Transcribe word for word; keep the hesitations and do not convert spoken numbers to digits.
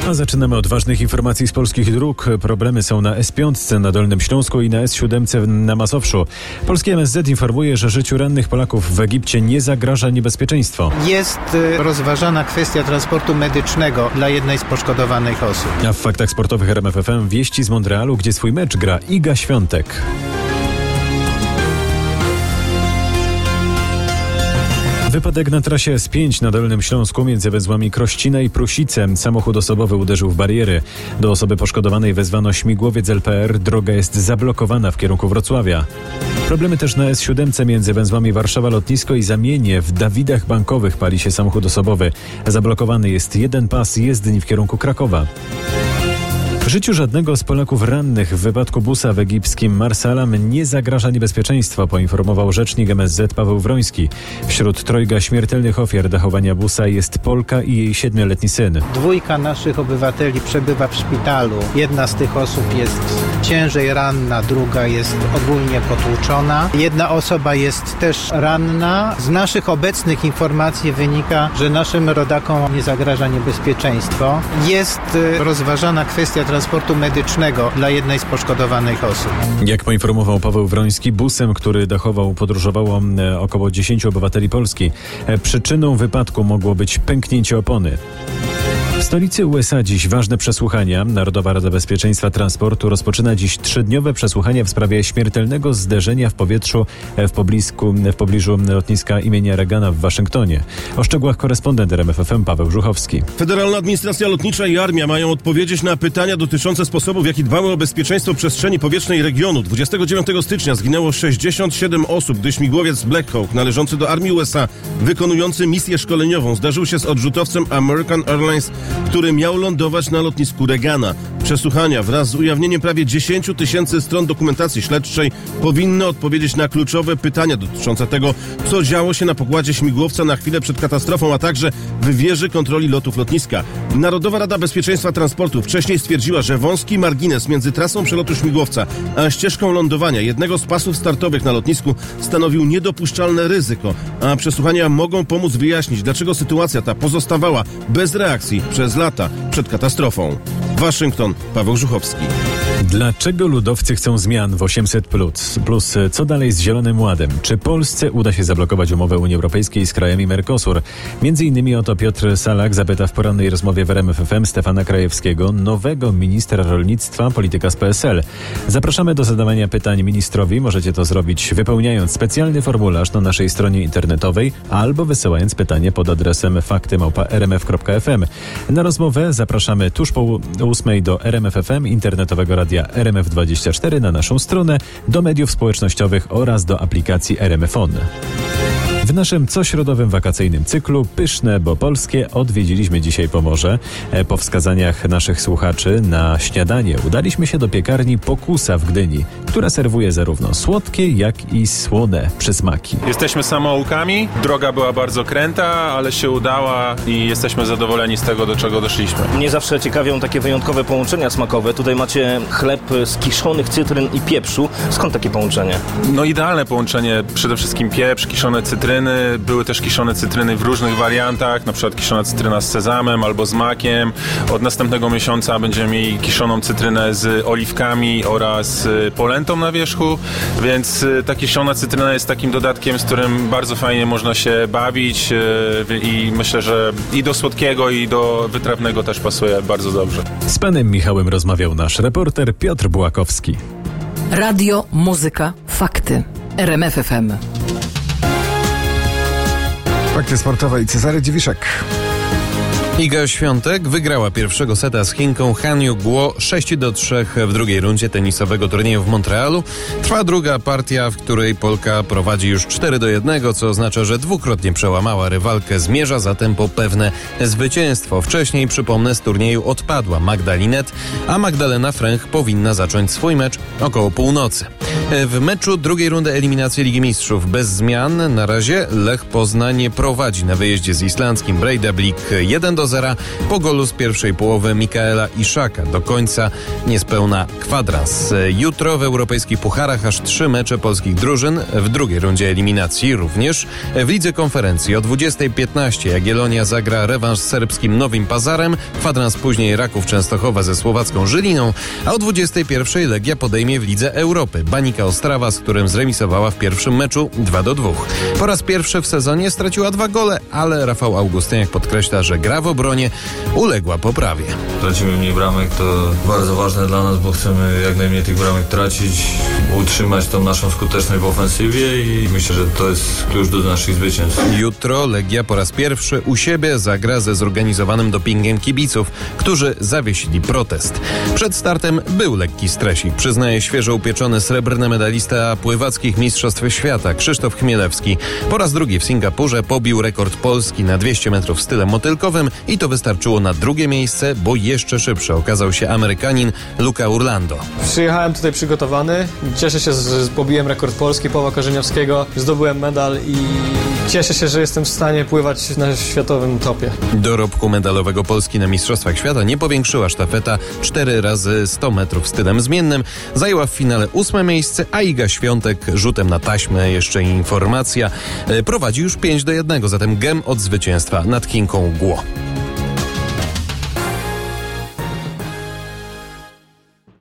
A zaczynamy od ważnych informacji z polskich dróg. Problemy są na S pięć na Dolnym Śląsku i na S siedem na Mazowszu. Polski M S Z informuje, że życiu rannych Polaków w Egipcie nie zagraża niebezpieczeństwo. Jest rozważana kwestia transportu medycznego dla jednej z poszkodowanych osób. A w faktach sportowych R M F F M wieści z Montrealu, gdzie swój mecz gra Iga Świątek. Wypadek na trasie S pięć na Dolnym Śląsku między węzłami Krościna i Prusice. Samochód osobowy uderzył w bariery. Do osoby poszkodowanej wezwano śmigłowiec L P R. Droga jest zablokowana w kierunku Wrocławia. Problemy też na S siedem między węzłami Warszawa Lotnisko i Zamienie. W Dawidach Bankowych pali się samochód osobowy. Zablokowany jest jeden pas jezdni w kierunku Krakowa. Życiu żadnego z Polaków rannych w wypadku busa w egipskim Marsalam nie zagraża niebezpieczeństwo, poinformował rzecznik M S Z Paweł Wroński. Wśród trojga śmiertelnych ofiar dachowania busa jest Polka i jej siedmioletni syn. Dwójka naszych obywateli przebywa w szpitalu. Jedna z tych osób jest ciężej ranna, druga jest ogólnie potłuczona. Jedna osoba jest też ranna. Z naszych obecnych informacji wynika, że naszym rodakom nie zagraża niebezpieczeństwo. Jest rozważana kwestia transportu medycznego dla jednej z poszkodowanych osób. Jak poinformował Paweł Wroński, busem, który dachował, podróżowało około dziesięciu obywateli Polski. Przyczyną wypadku mogło być pęknięcie opony. W stolicy U S A dziś ważne przesłuchania. Narodowa Rada Bezpieczeństwa Transportu rozpoczyna dziś trzydniowe przesłuchania w sprawie śmiertelnego zderzenia w powietrzu w, poblisku, w pobliżu lotniska imienia Reagana w Waszyngtonie. O szczegółach korespondent R M F F M Paweł Żuchowski. Federalna Administracja Lotnicza i Armia mają odpowiedzieć na pytania dotyczące sposobu, w jaki dbały o bezpieczeństwo przestrzeni powietrznej regionu. dwudziestego dziewiątego stycznia zginęło sześćdziesiąt siedem osób, gdy śmigłowiec Black Hawk należący do Armii U S A, wykonujący misję szkoleniową, zdarzył się z odrzutowcem American Airlines, który miał lądować na lotnisku Reagana. Przesłuchania wraz z ujawnieniem prawie dziesięć tysięcy stron dokumentacji śledczej powinny odpowiedzieć na kluczowe pytania dotyczące tego, co działo się na pokładzie śmigłowca na chwilę przed katastrofą, a także w wieży kontroli lotów lotniska. Narodowa Rada Bezpieczeństwa Transportu wcześniej stwierdziła, że wąski margines między trasą przelotu śmigłowca a ścieżką lądowania jednego z pasów startowych na lotnisku stanowił niedopuszczalne ryzyko, a przesłuchania mogą pomóc wyjaśnić, dlaczego sytuacja ta pozostawała bez reakcji przez lata przed katastrofą. Waszyngton, Paweł Żuchowski. Dlaczego ludowcy chcą zmian w osiemset plus? Plus co dalej z Zielonym Ładem? Czy Polsce uda się zablokować umowę Unii Europejskiej z krajami Mercosur? Między innymi o to Piotr Salak zapyta w porannej rozmowie w R M F F M Stefana Krajewskiego, nowego ministra rolnictwa, polityka z P S L. Zapraszamy do zadawania pytań ministrowi. Możecie to zrobić wypełniając specjalny formularz na naszej stronie internetowej albo wysyłając pytanie pod adresem fakty małpa r m f kropka f m. Na rozmowę zapraszamy tuż po ósmej do R M F F M, internetowego radia R M F dwadzieścia cztery, na naszą stronę, do mediów społecznościowych oraz do aplikacji R M F On. W naszym cośrodowym wakacyjnym cyklu Pyszne, bo polskie odwiedziliśmy dzisiaj Pomorze. Po wskazaniach naszych słuchaczy na śniadanie udaliśmy się do piekarni Pokusa w Gdyni, która serwuje zarówno słodkie, jak i słone przysmaki. Jesteśmy samoukami, droga była bardzo kręta, ale się udała i jesteśmy zadowoleni z tego, do czego doszliśmy. Mnie zawsze ciekawią takie wyjątkowe połączenia smakowe. Tutaj macie chleb z kiszonych cytryn i pieprzu. Skąd takie połączenie? No idealne połączenie, przede wszystkim pieprz, kiszone cytryny. Były też kiszone cytryny w różnych wariantach, na przykład kiszona cytryna z sezamem albo z makiem. Od następnego miesiąca będziemy mieli kiszoną cytrynę z oliwkami oraz polentą na wierzchu, więc ta kiszona cytryna jest takim dodatkiem, z którym bardzo fajnie można się bawić i myślę, że i do słodkiego, i do wytrawnego też pasuje bardzo dobrze. Z panem Michałem rozmawiał nasz reporter Piotr Bułakowski. Radio, muzyka, fakty. R M F F M. Fakty sportowe i Cezary Dziwiszek. Iga Świątek wygrała pierwszego seta z Chinką Han Yu-Guo sześć do trzech w drugiej rundzie tenisowego turnieju w Montrealu. Trwa druga partia, w której Polka prowadzi już cztery do jednego, co oznacza, że dwukrotnie przełamała rywalkę. Zmierza zatem po pewne zwycięstwo. Wcześniej, przypomnę, z turnieju odpadła Magda Linette, a Magdalena Fręch powinna zacząć swój mecz około północy. W meczu drugiej rundy eliminacji Ligi Mistrzów bez zmian na razie Lech Poznań prowadzi na wyjeździe z islandzkim Breiðablik jeden do zera po golu z pierwszej połowy Mikaela Iszaka. Do końca niespełna kwadrans. Jutro w europejskich pucharach aż trzy mecze polskich drużyn w drugiej rundzie eliminacji. Również w Lidze Konferencji o dwudziestej piętnaście Jagiellonia zagra rewanż z serbskim Nowym Pazarem, kwadrans później Raków Częstochowa ze słowacką Żyliną, a o dwudziestej pierwszej Legia podejmie w Lidze Europy Baníka Ostrawa, z którym zremisowała w pierwszym meczu dwa do dwóch. Po raz pierwszy w sezonie straciła dwa gole, ale Rafał Augustyniak podkreśla, że gra w obronie uległa poprawie. Tracimy mniej bramek, to bardzo ważne dla nas, bo chcemy jak najmniej tych bramek tracić, utrzymać tą naszą skuteczność w ofensywie i myślę, że to jest klucz do naszych zwycięstw. Jutro Legia po raz pierwszy u siebie zagra ze zorganizowanym dopingiem kibiców, którzy zawiesili protest. Przed startem był lekki stresik, przyznaje świeżo upieczony srebrny medalista pływackich Mistrzostw Świata Krzysztof Chmielewski. Po raz drugi w Singapurze pobił rekord Polski na dwieście metrów stylem motylkowym i to wystarczyło na drugie miejsce, bo jeszcze szybszy okazał się Amerykanin Luca Urlando. Przyjechałem tutaj przygotowany, cieszę się, że pobiłem rekord Polski Pawła Korzeniowskiego, zdobyłem medal i cieszę się, że jestem w stanie pływać na światowym topie. Dorobku medalowego Polski na Mistrzostwach Świata nie powiększyła sztafeta cztery razy sto metrów stylem zmiennym. Zajęła w finale ósme miejsce, a Iga Świątek rzutem na taśmę, jeszcze informacja, prowadzi już pięć do jednego, zatem gem od zwycięstwa nad Kinką Guo.